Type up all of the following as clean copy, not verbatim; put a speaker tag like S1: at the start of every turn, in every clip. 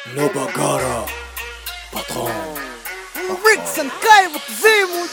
S1: No Bagara, patron.
S2: Ricks and Kai with Zimu.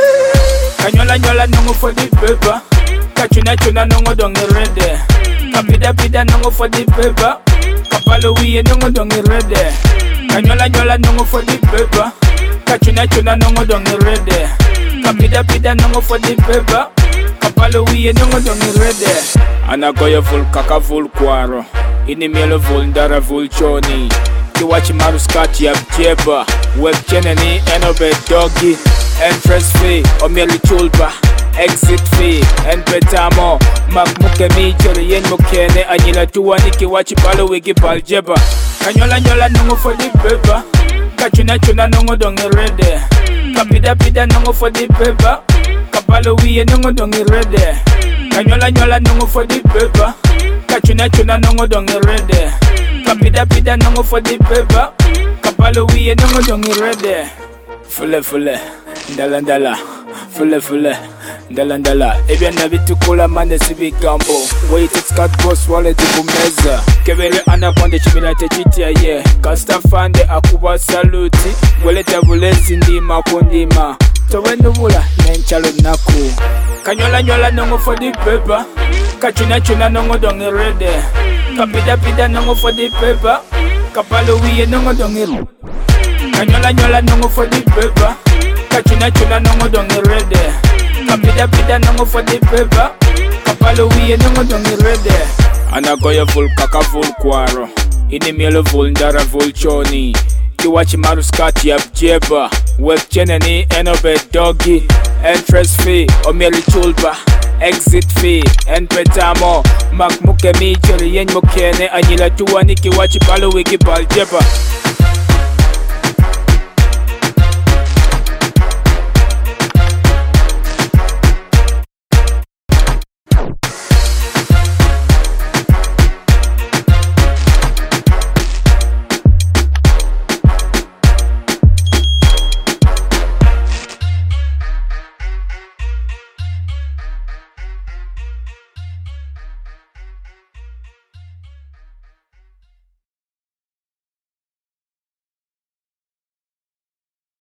S3: Kanyola nyola nongo for the paper. Kachuna chuna nongo dongi rede. Kapida pida nongo for the paper. Kapalo wiye nongo dongi rede. Kanyola nyola nongo for the paper. Kachuna chuna nongo dongi rede. Kapida pida nongo for the paper. Kapalo wiye nongo dongi rede. Anagoya full kaka full kwaro. Ini mielo full ndara full choni. Kiwachi maruskati ya mjeba. Web cheneni enobe doggy. Entrance fee, omieli chulba. Exit fee, and betamo. Makmuke michele yen mukene. Anyila tuwa nikiwachi palo wiki paljeba. Kanyola nyola nongo for the paper. Kachuna chuna nongo dongi rede. Kapida pida nongo for the paper. Kapalo wiye nongo dongi rede. Kanyola nyola nongo for the paper. Kachuna chuna nongo dongi rede. Kapida pida nongo for the paper. Kapalo wiye nongo dongi rede. Fule fule, ndala ndala. Fule fule, ndala ndala. Ebya nabitukula mande sibi gambo. Wait it's got boss wallet kumeza. Kebele anakonde chimina techitia ye. Kasta fande akuba saluti. Wele tabulezi ndima kundima. Towendo mula nenchalo naku. Kanyola nyola nongo for the paper. Kachuna chuna nongo dongi rede. Kapida pida nongo for the paper. Kapalo wiye nongo dongi rede. Kanyola nyola nongo for the paper. Kachuna chuna nongo dongi rede. Kapida pida nongo for the paper. Kapalo wiye nongo dongi rede. Anagoya full kaka full kwaro. Ini mielo full ndara full choni. Kiwachi maruskati ya mjeba. Web cheneni enobe doggy. Entrance fee, omieli chulba. Exit fee, and betamo. Makmuke michele yen mukene. Anyila tuwa nikiwachi palo wiki paljeba.